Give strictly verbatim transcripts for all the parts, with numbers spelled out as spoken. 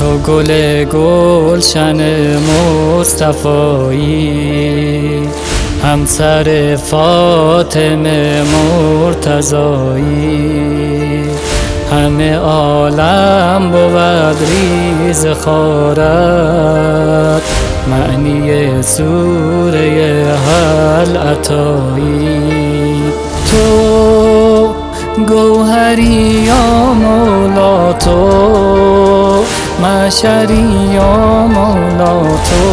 تو گل گلشن مصطفایی، همسر فاطمه مرتضایی. همه عالم بود ریز خارت، معنی سوره هل اتایی. تو گوهری یا مولا، تو مشری یا مولا، تو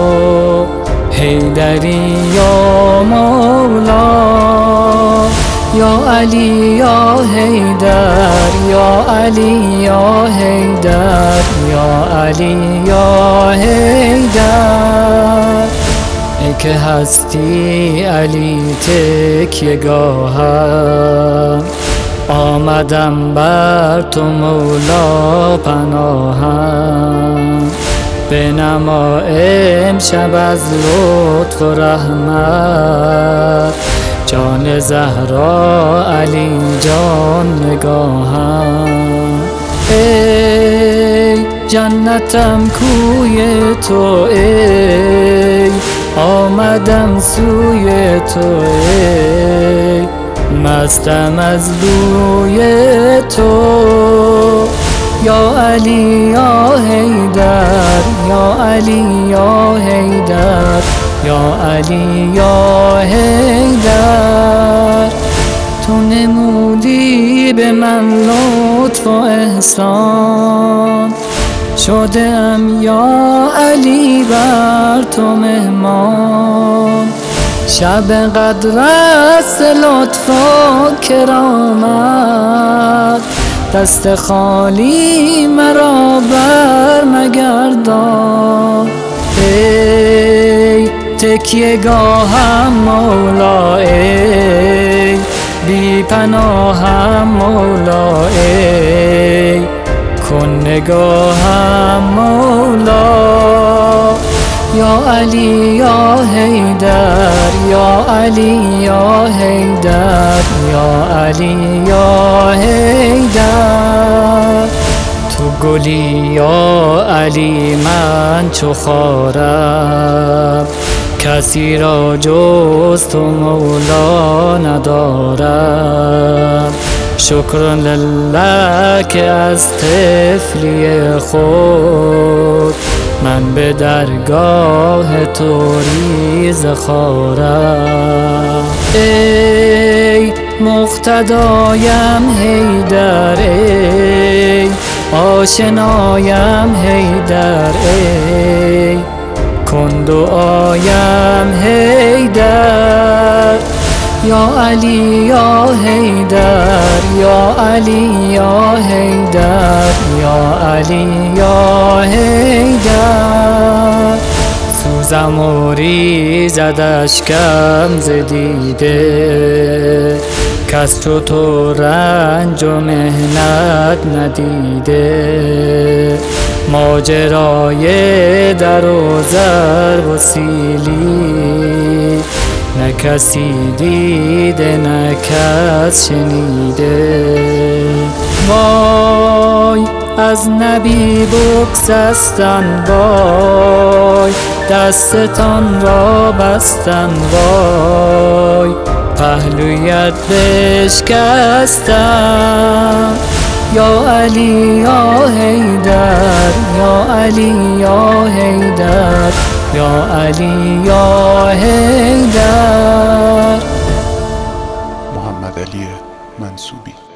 حیدری یا مولا. یا علی یا حیدر، یا علی یا حیدر، یا علی یا حیدر. ای که هستی علی تکیه گاهم، آمدم بر تو مولا پناهم. بنما امشب از لطف و رحمت، جان زهرا علی جان نگاهم. ای جنتم کوی تو، ای آمدم سوی تو، ای مستم از بوی تو. یا علی یا حیدر، یا علی یا حیدر، یا علی یا حیدر. تو نمودی به من لطف و احسان، شدم یا علی بر تو مهمان. شب قدر است لطف و کرامت، دست خالی مرا بر مگردان. ای تکیه گاهم مولا، ای بی پناهم مولا، ای کن نگاهم مولا. یا علی یا حیدر، یا علی یا حیدر، یا علی یا حیدر. تو گلی یا علی من چو خارم، کسی را جز تو مولا ندارم. شکر لله که از طفلی خود، من به درگاه تو ریز خارم. ای مقتدایم حیدر، ای آشنایم حیدر، ای کن دعایم حیدر. یا علی یا حیدر، یا علی یا حیدر، یا علی یا حیدر. سوزم و ریزد اشکم ز دیده، کس چو تو رنج و محنت ندیده. ماجرای در و ضرب و سیلی، نه کسی دیده نه کس شنیده. وای از نبی بگسستن، وای دستتان را بستن، وای پهلویت بشکستن. یا علی یا حیدر، یا علی یا حیدر، یا علی یا حیدر. محمد علی منصوبی.